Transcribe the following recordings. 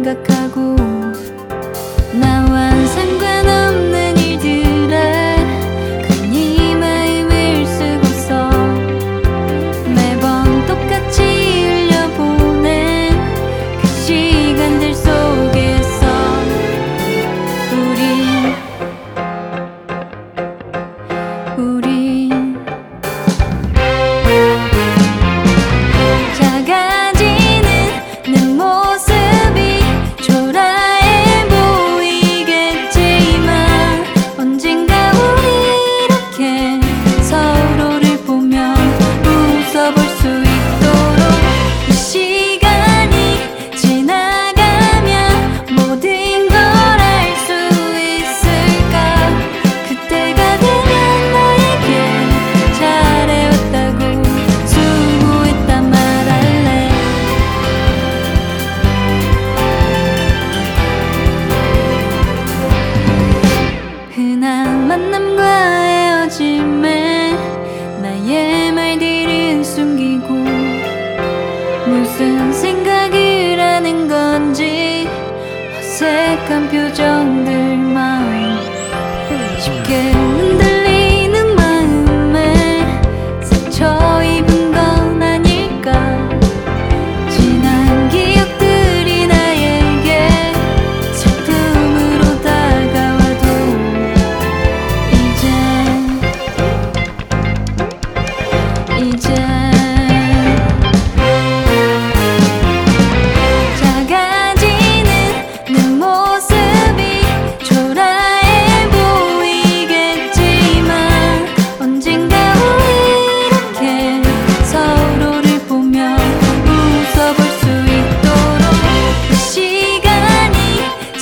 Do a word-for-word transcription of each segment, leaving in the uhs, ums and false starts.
생각하고 나와 상관없는 일들에 괜히 마음을 쓰고서 매번 똑같이 흘려보낸 그 시간들 속에서 우린 우린 작아지는 내 모습이 초라해 보이겠지만 언젠가 우리 이렇게 서로를 보며 웃어볼 수 있도록 이 시간이 지나가면 모든 걸 알 수 있을까. 그때가 되면 너에게 잘해왔다고 수고했다 말할래. 흔한 만남과 헤어짐에 나의 말들은 숨기고 무슨 생각을 하는 건지 어색한 표정들만 쉽게 흔들리는 마음에 상처 입은 건 아닐까. 지난 기억들이 나에게 슬픔으로 다가와도 이제 이제 작아지는 내 모습이 초라해 보이겠지만 언젠가 우리 이렇게 서로를 보며 웃어볼 수 있도록 이 시간이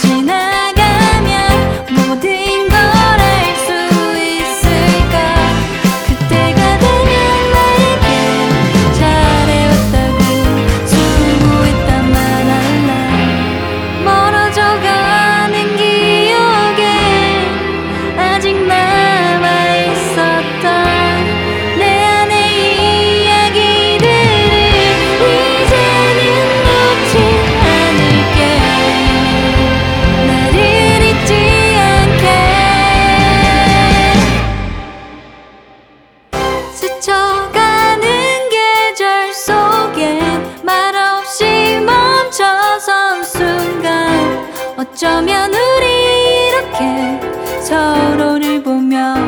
지나가면 모든 걸 알 수 있을까. 그때가 되면 나에게 잘해왔다고 수고했다 말할래. 멀어져가는 기억에 아직 남아있었던 내 안의 이야기들을 이제는 놓지 않을게. 나를 잊지 않게. 스쳐가는 계절 속에 말없이 멈춰선 순간 어쩌면 우리 이렇게 서로를 보며